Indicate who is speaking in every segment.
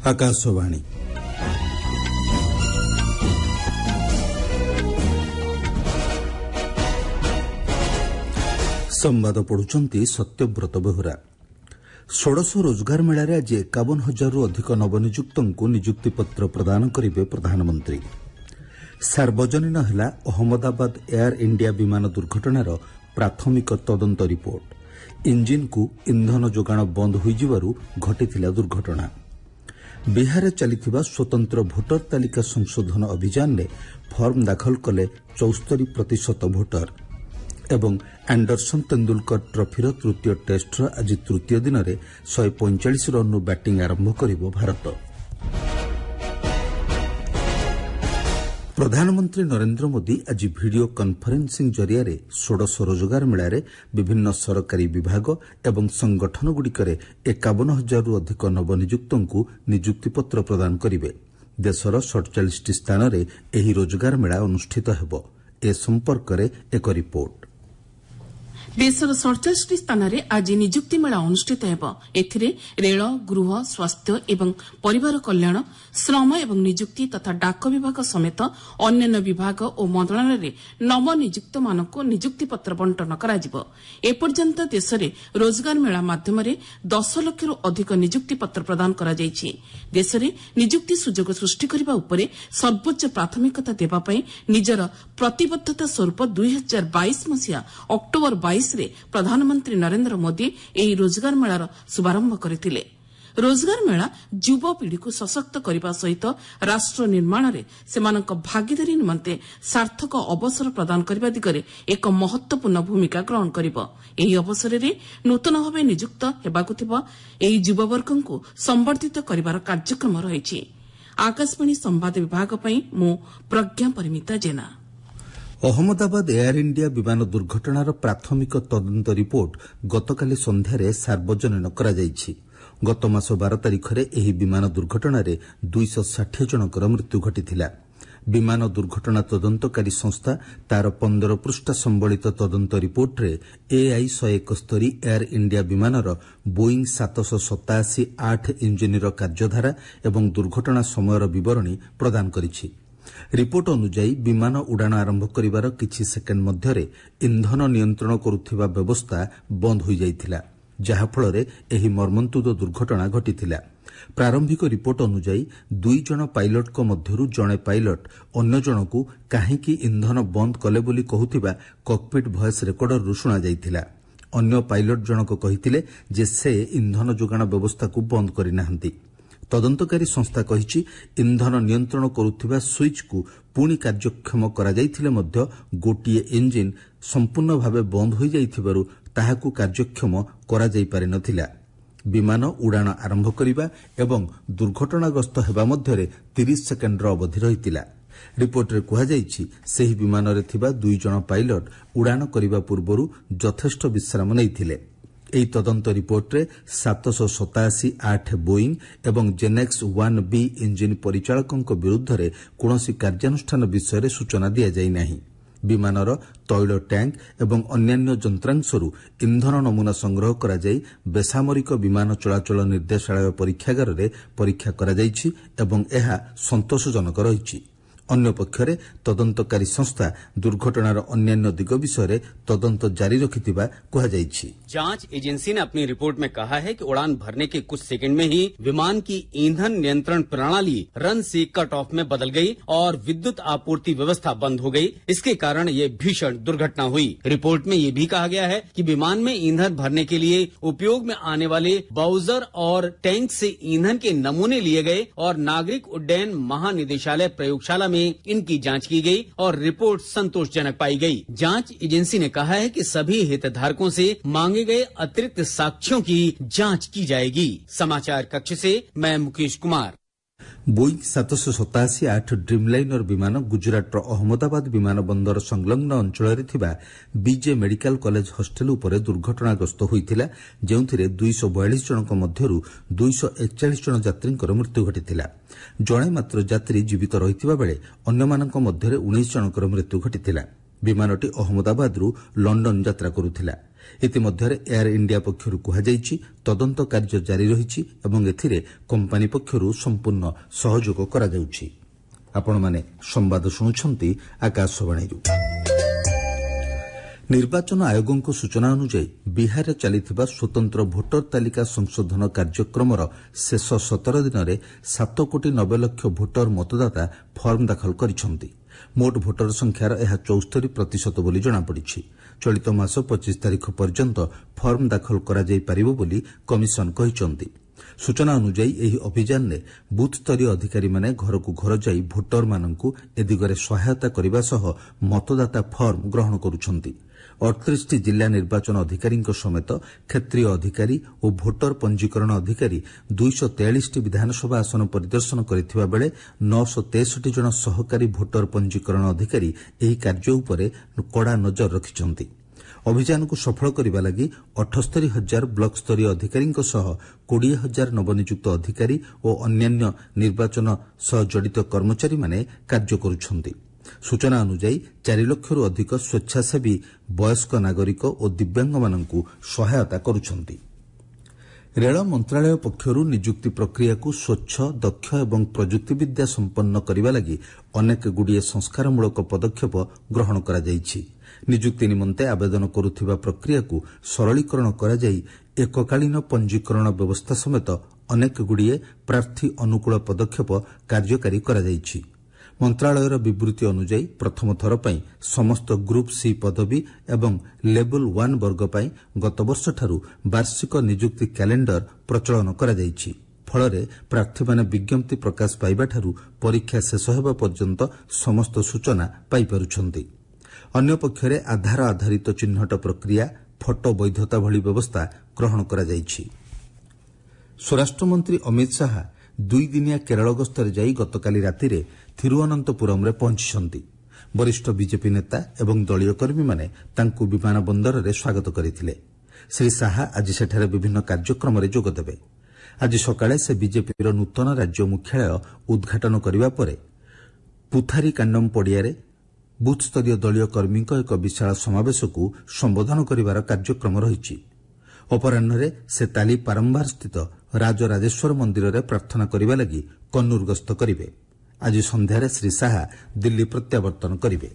Speaker 1: आकाशवाणी संवाद पढ़ुचंती सत्यव्रत बेहुरा। षोडश रोजगार मेलारे आज 51,000 अधिक नवनियुक्तଙ୍କୁ नियुक्तिपत्र प्रदान करिवे प्रधानमंत्री। सार्वजनीन हैला अहमदाबाद एयर इंडिया विमान दुर्घटनार प्राथमिक तदंत रिपोर्ट। इंजिन को इंधन जोगाण बंद होइजिबारु घटिथिला दुर्घटना। बिहार चलिथिबा स्वतंत्र भोटर तालिका संशोधन अभियान में फर्म दाखल कले 74% भोटर। एवं एंडरसन तेंदुलकर ट्रॉफीर तृतीय टेस्टर आज तृतीय दिन में 145 रन बैटिंग आरंभ करिबो भारत। प्रधानमंत्री नरेंद्र मोदी आज वीडियो कॉन्फ्रेंसिंग जरिया षोडश रोजगार मेलारे विभिन्न सरकारी विभाग एवं संगठनगुड़िकरे 51,000 अधिक नवनियुक्तଙ୍କୁ नियुक्तिपत्र प्रदान करिवे। देशर 47 स्थान में एही रोजगार मेला अनुष्ठित हेबो। ए संपर्क एक रिपोर्ट।
Speaker 2: देशर 47 स्थान में आज नियुक्ति मेला अनुष्ठित हेब। एथिरे रेल, गृह, स्वास्थ्य एवं परिवार कल्याण, श्रम एवं नियुक्ति तथा डाक विभाग समेत अन्य विभाग और मंत्रालय में नवनियुक्त मानक नियुक्ति पत्र बंटन कराजिबो। एपर्यंत देश में रोजगार मेला माध्यम 10 लाख अधिक नियुक्ति पत्र प्रदान करा जायछि। देश में नियुक्ति सुजोग सृष्टि करबा उपरे सर्वोच्च प्राथमिकता देबा पई निजर प्रतिबद्धता स्वरूप 2022 मसिया अक्टोबर 22 रे प्रधानमंत्री नरेंद्र मोदी एही रोजगार मेलार शुभारंभ करथिले। रोजगार मेला युवपीढ़ी को सशक्त करने सहित राष्ट्र निर्माण में सेमानक भागीदारी निमंते सार्थक अवसर प्रदान करने दिगरे एक महत्वपूर्ण भूमिका ग्रहण करिबो। एही अवसर में नूतन भाव नियुक्त हेबाकु थिबा एही युववर्ग को संवर्धित करिवार कार्यक्रम रहिछि। आकाशवाणी संवाद विभाग पई मु प्रज्ञा परिमिता जेना।
Speaker 1: अहमदाबाद एयर इंडिया विमान दुर्घटनार प्राथमिक तदंत रिपोर्ट गतकाली संध्यारे सार्वजनीन करा जायछि। गत मास 12 तारिखरे एही विमान दुर्घटनार 260 जनकर मृत्यु घटिथिला। विमान दुर्घटना तदंतकारी संस्था तार 15 पृष्ठ संबलित तदंत रिपोर्टरे AI 171 एयर इंडिया विमानर बोइंग 787-8 इंजिनर कार्यधारा एवं दुर्घटना समयर विवरणी प्रदान करिछि। रिपोर्ट अनुଯାୟୀ विमान उड़ाण आरंभ करिवार किछि सेकेंड मध्यरे इंधन नियंत्रण करुथिबा व्यवस्था बंद होई जाइथिला, जहा फଳରେ एही मर्मन्तुद दुर्घटना घटिथिला। प्रारंभिक रिपोर्ट अनुଯାୟୀ 2 जण पायलट मध्यरु जणे पायलट अन्य जनकु काहेकि इंधन बंद कले बोली कहुथिबा कॉकपिट वॉइस रेकॉर्डर शुणा जाइथिला। अन्य पायलट जनक कहिथिले जे से इंधन जोगाण व्यवस्था को बंद करिनाहंती। तदंतकारी संस्था कहिछि इंधन नियंत्रण करुथिबा स्विच को पुणी कार्यक्षम करा जाइथिले मध्य गोटिए इंजिन संपूर्ण भावे बंद होई जाइथिबारु ताहाकु कार्यक्षम करा जाई पारि नथिला। विमान उड़ाण आरंभ करिबा एवं दुर्घटनाग्रस्त हेबा मध्यरे 30 सेकेंडर अवधि रहितिला। रिपोर्टरे कुहा जाइछि सेही विमानरे थिबा 2 जण पायलट उड़ाण करिबा पूर्वरु यथेष्ट विश्राम नैथिले। एही तदंत रिपोर्टरे 787-8 बोइंग एवं जेनेक्स 1B इंजिन परिचालकଙ୍କ विरुद्धରେ कौनसी कार्यानुष्ठान विषय सूचना दिया जाई नाही। विमानर तैल टैंक एवं अन्यान्य यंत्रांशरू इंधन नमूना संग्रह करा जाई बेसामरिक विमान चलाचल निर्देशालय परीक्षागार रे परीक्षा करा जाईछि एवं एहा संतोषजनक रहिछि। अन्य पक्षरे तदंतकारी संस्था दुर्घटनार अन्यान्य दिग विषय तदंत जारी रखिथिबा कहा जायछि।
Speaker 3: जांच एजेंसी ने अपनी रिपोर्ट में कहा है कि उड़ान भरने के कुछ सेकंड में ही विमान की ईंधन नियंत्रण प्रणाली रन से कट ऑफ में बदल गई और विद्युत आपूर्ति व्यवस्था बंद हो गई। इसके कारण ये भीषण दुर्घटना हुई। रिपोर्ट में ये भी कहा गया है कि विमान में ईंधन भरने के लिए उपयोग में आने वाले बाउजर और टैंक से ईंधन के नमूने लिए गए और नागरिक उड्डयन महानिदेशालय प्रयोगशाला में इनकी जांच की गई और रिपोर्ट संतोषजनक पाई गई। जांच एजेंसी ने कहा है कि सभी हितधारकों से मांगे गए अतिरिक्त साक्ष्यों की जांच की जाएगी। समाचार कक्ष से मैं मुकेश कुमार।
Speaker 1: बोइंग 787-8 ड्रीमलाइनर विमान गुजरातर अहमदाबाद विमान बंदर संलग्न अंचल बीजे मेडिकल कॉलेज हॉस्टेल उपरे दुर्घटनाग्रस्त होइथिला, जेउथिरे 242 जनक मध्यरु 241 जन यात्रींकर मृत्यु घटिथिला। जणे मात्र यात्री जीवित रहिथिबा बेले अन्यमानक मध्यरे 19 जनकर मृत्यु घटिथिला। विमानटी अहमदाबादरू लंडन यात्रा करुथिला। ଇତିମଧ୍ୟରେ ଏୟାର ଇଣ୍ଡିଆ ପକ୍ଷରୁ କୁହାଯାଇଛି ତଦନ୍ତ କାର୍ଯ୍ୟ ଜାରି ରହିଛି ଏବଂ ଏଥିରେ କମ୍ପାନୀ ପକ୍ଷରୁ ସମ୍ପୂର୍ଣ୍ଣ ସହଯୋଗ କରାଯାଉଛି। ଆପଣମାନେ ସମ୍ବାଦ ଶୁଣୁଛନ୍ତି ଆକାଶବାଣୀରୁ। ନିର୍ବାଚନ ଆୟୋଗଙ୍କ ସୂଚନା ଅନୁଯାୟୀ ବିହାରରେ ଚାଲିଥିବା ସ୍ୱତନ୍ତ୍ର ଭୋଟର ତାଲିକା ସଂଶୋଧନ କାର୍ଯ୍ୟକ୍ରମର ଶେଷ 17 ଦିନରେ 7,90,00,000 ଭୋଟର ମତଦାତା ଫର୍ମ ଦାଖଲ କରିଛନ୍ତି। ମୋଟ ଭୋଟର ସଂଖ୍ୟାର ଏହା 74% ବୋଲି ଜଣାପଡ଼ିଛି। ଚଳିତ ମାସ 25 ତାରିଖ ପର୍ଯ୍ୟନ୍ତ ଫର୍ମ ଦାଖଲ କରାଯାଇପାରିବ ବୋଲି କମିଶନ କହିଛନ୍ତି। ସୂଚନା ଅନୁଯାୟୀ ଏହି ଅଭିଯାନରେ ବୁଥସ୍ତରୀୟ ଅଧିକାରୀମାନେ ଘରକୁ ଘର ଯାଇ ଭୋଟରମାନଙ୍କୁ ଏ ଦିଗରେ ସହାୟତା କରିବା ସହ ମତଦାତା ଫର୍ମ ଗ୍ରହଣ କରୁଛନ୍ତି। 38ଟି ଜିଲ୍ଲା ନିର୍ବାଚନ ଅଧିକାରୀଙ୍କ ସମେତ କ୍ଷେତ୍ରୀୟ ଅଧିକାରୀ ଓ ଭୋଟର ପଞ୍ଜୀକରଣ ଅଧିକାରୀ 243ଟି ବିଧାନସଭା ଆସନ ପରିଦର୍ଶନ କରିଥିବା ବେଳେ 963 ଜଣ ସହକାରୀ ଭୋଟର ପଞ୍ଜୀକରଣ ଅଧିକାରୀ ଏହି କାର୍ଯ୍ୟ ଉପରେ କଡ଼ା ନଜର ରଖିଛନ୍ତି। ଅଭିଯାନକୁ ସଫଳ କରିବା ଲାଗି 78,000 ବ୍ଲକସ୍ତରୀୟ ଅଧିକାରୀଙ୍କ ସହ 20,000 ନବନିଯୁକ୍ତ ଅଧିକାରୀ ଓ ଅନ୍ୟାନ୍ୟ ନିର୍ବାଚନ ସହ ଜଡ଼ିତ କର୍ମଚାରୀମାନେ କାର୍ଯ୍ୟ କରୁଛନ୍ତି। ସୂଚନା ଅନୁଯାୟୀ 4 ଲକ୍ଷରୁ ଅଧିକ ସ୍ୱେଚ୍ଛାସେବୀ ବୟସ୍କ ନାଗରିକ ଓ ଦିବ୍ୟାଙ୍ଗମାନଙ୍କୁ ସହାୟତା କରୁଛନ୍ତି। ରେଳ ମନ୍ତ୍ରଣାଳୟ ପକ୍ଷରୁ ନିଯୁକ୍ତି ପ୍ରକ୍ରିୟାକୁ ସ୍ୱଚ୍ଛ, ଦକ୍ଷ ଏବଂ ପ୍ରଯୁକ୍ତିବିଦ୍ୟା ସମ୍ପନ୍ନ କରିବା ଲାଗି ଅନେକଗୁଡ଼ିଏ ସଂସ୍କାରମୂଳକ ପଦକ୍ଷେପ ଗ୍ରହଣ କରାଯାଇଛି। ନିଯୁକ୍ତି ନିମନ୍ତେ ଆବେଦନ କରୁଥିବା ପ୍ରକ୍ରିୟାକୁ ସରଳୀକରଣ କରାଯାଇ ଏକକାଳୀନ ପଞ୍ଜୀକରଣ ବ୍ୟବସ୍ଥା ସମେତ ଅନେକଗୁଡ଼ିଏ ପ୍ରାର୍ଥୀ ଅନୁକୂଳ ପଦକ୍ଷେପ କାର୍ଯ୍ୟକାରୀ କରାଯାଇଛି। ମନ୍ତ୍ରଣାଳୟର ବିବୃତ୍ତି ଅନୁଯାୟୀ ପ୍ରଥମ ଥର ପାଇଁ ସମସ୍ତ ଗ୍ରୁପ୍ ସି ପଦବୀ ଏବଂ ଲେବଲ୍ 1 ବର୍ଗ ପାଇଁ ଗତବର୍ଷଠାରୁ ବାର୍ଷିକ ନିଯୁକ୍ତି କ୍ୟାଲେଣ୍ଡର ପ୍ରଚଳନ କରାଯାଇଛି। ଫଳରେ ପ୍ରାର୍ଥୀମାନେ ବିଜ୍ଞପ୍ତି ପ୍ରକାଶ ପାଇବାଠାରୁ ପରୀକ୍ଷା ଶେଷ ହେବା ପର୍ଯ୍ୟନ୍ତ ସମସ୍ତ ସୂଚନା ପାଇପାରୁଛନ୍ତି। ଅନ୍ୟପକ୍ଷରେ ଆଧାର ଆଧାରିତ ଚିହ୍ନଟ ପ୍ରକ୍ରିୟା, ଫଟୋ ବୈଧତା ଭଳି ବ୍ୟବସ୍ଥା ଗ୍ରହଣ କରାଯାଇଛି। ସ୍ୱରାଷ୍ଟ୍ରମନ୍ତ୍ରୀ ଅମିତ ଶାହା 2 ଦିନିଆ କେରଳ ଗସ୍ତରେ ଯାଇ ଗତକାଲି ରାତିରେ ଥିରୁଅନନ୍ତପୁରମ୍ରେ ପହଞ୍ଚିଛନ୍ତି। ବରିଷ୍ଠ ବିଜେପି ନେତା ଏବଂ ଦଳୀୟ କର୍ମୀମାନେ ତାଙ୍କୁ ବିମାନ ବନ୍ଦରରେ ସ୍ୱାଗତ କରିଥିଲେ। ଶ୍ରୀ ଶାହା ଆଜି ସେଠାରେ ବିଭିନ୍ନ କାର୍ଯ୍ୟକ୍ରମରେ ଯୋଗଦେବେ। ଆଜି ସକାଳେ ସେ ବିଜେପିର ନୂତନ ରାଜ୍ୟ ମୁଖ୍ୟାଳୟ ଉଦ୍ଘାଟନ କରିବା ପରେ ପୁଥାରିକାଣ୍ଡମ୍ ପଡ଼ିଆରେ ବୁଥସ୍ତରୀୟ ଦଳୀୟ କର୍ମୀଙ୍କ ଏକ ବିଶାଳ ସମାବେଶକୁ ସମ୍ବୋଧନ କରିବାର କାର୍ଯ୍ୟକ୍ରମ ରହିଛି। ଅପରାହ୍ନରେ ସେ ତାଲି ପାରମ୍ବାର ସ୍ଥିତ ରାଜରାଜେଶ୍ୱର ମନ୍ଦିରରେ ପ୍ରାର୍ଥନା କରିବା ଲାଗି କନ୍ନୁର ଗସ୍ତ କରିବେ। ଆଜି ସନ୍ଧ୍ୟାରେ ଶ୍ରୀ ଶାହା ଦିଲ୍ଲୀ ପ୍ରତ୍ୟାବର୍ତ୍ତନ କରିବେ।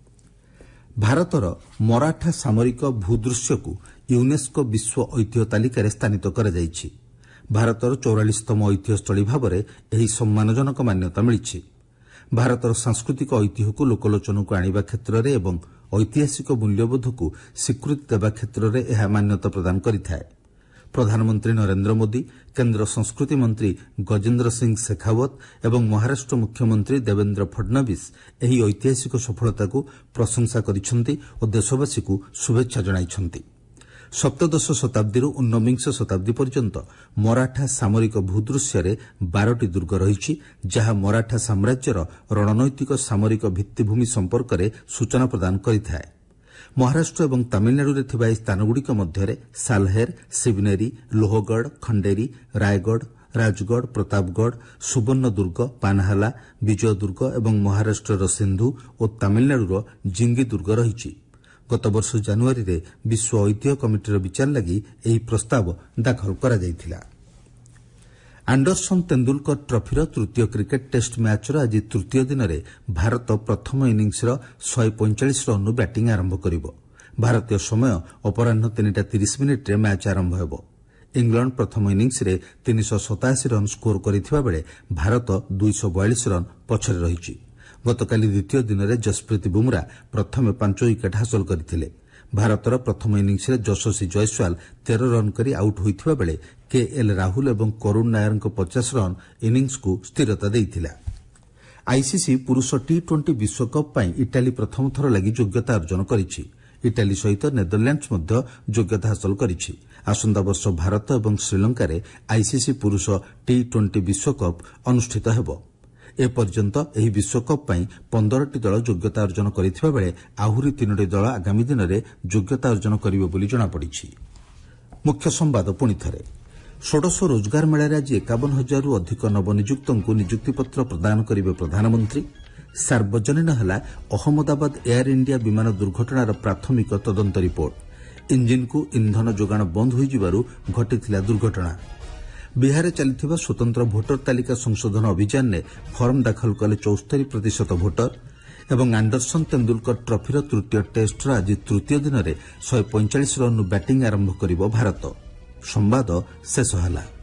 Speaker 1: ଭାରତର ମରାଠା ସାମରିକ ଭୂଦୃଶ୍ୟକୁ ୟୁନେସ୍କୋ ବିଶ୍ୱ ଐତିହ୍ୟ ତାଲିକାରେ ସ୍ଥାନିତ କରାଯାଇଛି। ଭାରତର 44ତମ ଐତିହ୍ୟସ୍ଥଳୀ ଭାବରେ ଏହି ସମ୍ମାନଜନକ ମାନ୍ୟତା ମିଳିଛି। ଭାରତର ସାଂସ୍କୃତିକ ଐତିହ୍ୟକୁ ଲୋକଲୋଚନକୁ ଆଣିବା କ୍ଷେତ୍ରରେ ଏବଂ ଐତିହାସିକ ମୂଲ୍ୟବୋଧକୁ ସ୍ୱୀକୃତି ଦେବା କ୍ଷେତ୍ରରେ ଏହା ମାନ୍ୟତା ପ୍ରଦାନ କରିଥାଏ। ପ୍ରଧାନମନ୍ତ୍ରୀ ନରେନ୍ଦ୍ର ମୋଦି, କେନ୍ଦ୍ର ସଂସ୍କୃତି ମନ୍ତ୍ରୀ ଗଜେନ୍ଦ୍ର ସିଂ ଶେଖାୱତ ଏବଂ ମହାରାଷ୍ଟ୍ର ମୁଖ୍ୟମନ୍ତ୍ରୀ ଦେବେନ୍ଦ୍ର ଫଡ୍ନବୀସ ଏହି ଐତିହାସିକ ସଫଳତାକୁ ପ୍ରଶଂସା କରିଛନ୍ତି ଓ ଦେଶବାସୀଙ୍କୁ ଶୁଭେଚ୍ଛା ଜଣାଇଛନ୍ତି। ସପ୍ତଦଶ ଶତାବ୍ଦୀରୁ ଊନବିଂଶ ଶତାବ୍ଦୀ ପର୍ଯ୍ୟନ୍ତ ମରାଠା ସାମରିକ ଭୂଦୃଶ୍ୟରେ 12ଟି ଦୁର୍ଗ ରହିଛି, ଯାହା ମରାଠା ସାମ୍ରାଜ୍ୟର ରଣନୈତିକ ସାମରିକ ଭିତ୍ତିଭୂମି ସମ୍ପର୍କରେ ସୂଚନା ପ୍ରଦାନ କରିଥାଏ। ମହାରାଷ୍ଟ୍ର ଏବଂ ତାମିଲନାଡୁରେ ଥିବା ଏହି ସ୍ଥାନଗୁଡ଼ିକ ମଧ୍ୟରେ ସାଲହେର, ଶିବନେରୀ, ଲୋହଗଡ଼, ଖଣ୍ଡେରୀ, ରାୟଗଡ଼, ରାଜଗଡ଼, ପ୍ରତାପଗଡ଼, ସୁବର୍ଣ୍ଣଦୁର୍ଗ, ପାନହାଲା, ବିଜୟଦୁର୍ଗ ଏବଂ ମହାରାଷ୍ଟ୍ରର ସିନ୍ଧୁ ଓ ତାମିଲନାଡୁର ଜିଙ୍ଗି ଦୁର୍ଗ ରହିଛି। ଗତବର୍ଷ ଜାନୁଆରୀରେ ବିଶ୍ୱ ଐତିହ୍ୟ କମିଟିର ବିଚାର ଲାଗି ଏହି ପ୍ରସ୍ତାବ ଦାଖଲ କରାଯାଇଥିଲା। ଆଣ୍ଡରସନ୍ ତେନ୍ଦୁଲକର ଟ୍ରଫିର ତୃତୀୟ କ୍ରିକେଟ୍ ଟେଷ୍ଟ ମ୍ୟାଚ୍ର ଆଜି ତୃତୀୟ ଦିନରେ ଭାରତ ପ୍ରଥମ ଇନିଂସର 145 ରନ୍ରୁ ବ୍ୟାଟିଂ ଆରମ୍ଭ କରିବ। ଭାରତୀୟ ସମୟ ଅପରାହ୍ନ 3:30 ମିନିଟ୍ରେ ମ୍ୟାଚ୍ ଆରମ୍ଭ ହେବ। ଇଂଲଣ୍ଡ ପ୍ରଥମ ଇନିଂସରେ 387 ରନ୍ ସ୍କୋର କରିଥିବା ବେଳେ ଭାରତ 242 ରନ୍ ପଛରେ ରହିଛି। ଗତକାଲି ଦ୍ୱିତୀୟ ଦିନରେ ଯଶପ୍ରୀତ ବୁମ୍ରା ପ୍ରଥମେ 5 ୱିକେଟ୍ ହାସଲ କରିଥିଲେ। ଭାରତର ପ୍ରଥମ ଇନିଂସରେ ଯଶସ୍ୱୀ ଜୟସ୍ୱାଲ 13 ରନ୍ କରି ଆଉଟ୍ ହୋଇଥିବା ବେଳେ କେଏଲ୍ ରାହୁଲ ଏବଂ କରୁଣ ନାୟରଙ୍କ 50 ରନ୍ ଇନିଂସକୁ ସ୍ଥିରତା ଦେଇଥିଲା। ଆଇସିସି ପୁରୁଷ ଟି-20 ବିଶ୍ୱକପ୍ ପାଇଁ ଇଟାଲୀ ପ୍ରଥମ ଥର ଲାଗି ଯୋଗ୍ୟତା ଅର୍ଜନ କରିଛି। ଇଟାଲୀ ସହିତ ନେଦରଲ୍ୟାଣ୍ଡସ୍ ମଧ୍ୟ ଯୋଗ୍ୟତା ହାସଲ କରିଛି। ଆସନ୍ତା ବର୍ଷ ଭାରତ ଏବଂ ଶ୍ରୀଲଙ୍କାରେ ଆଇସିସି ପୁରୁଷ ଟି-20 ବିଶ୍ୱକପ୍ ଅନୁଷ୍ଠିତ ହେବ। ଏପର୍ଯ୍ୟନ୍ତ ଏହି ବିଶ୍ୱକପ୍ ପାଇଁ 15ଟି ଦଳ ଯୋଗ୍ୟତା ଅର୍ଜନ କରିଥିବା ବେଳେ ଆହୁରି 3ଟି ଦଳ ଆଗାମୀ ଦିନରେ ଯୋଗ୍ୟତା ଅର୍ଜନ କରିବେ ବୋଲି ଜଣାପଡ଼ିଛି। ମୁଖ୍ୟ ସମ୍ବାଦ ପୁଣିଥରେ। ଷୋଡ଼ଶ ରୋଜଗାର ମେଳାରେ ଆଜି 51,000ରୁ ଅଧିକ ନବନିଯୁକ୍ତଙ୍କୁ ନିଯୁକ୍ତିପତ୍ର ପ୍ରଦାନ କରିବେ ପ୍ରଧାନମନ୍ତ୍ରୀ। ସାର୍ବଜନୀନ ହେଲା ଅହମ୍ମଦାବାଦ ଏୟାର ଇଣ୍ଡିଆ ବିମାନ ଦୁର୍ଘଟଣାର ପ୍ରାଥମିକ ତଦନ୍ତ ରିପୋର୍ଟ। इंजिन को इंधन जोगाण बंद होइजिबारु घटिथिला दुर्घटना। बिहार चलथिबा स्वतंत्र भोटर तालिका संशोधन अभियान ने फर्म दाखल कले 74% भोटर एवं आंडरसन तेंदुलकर ट्रॉफीर तृतीय टेस्टर आज तृतीय दिन में 145 रन बैटिंग आरंभ करिबो भारत। संवाद शेष होला।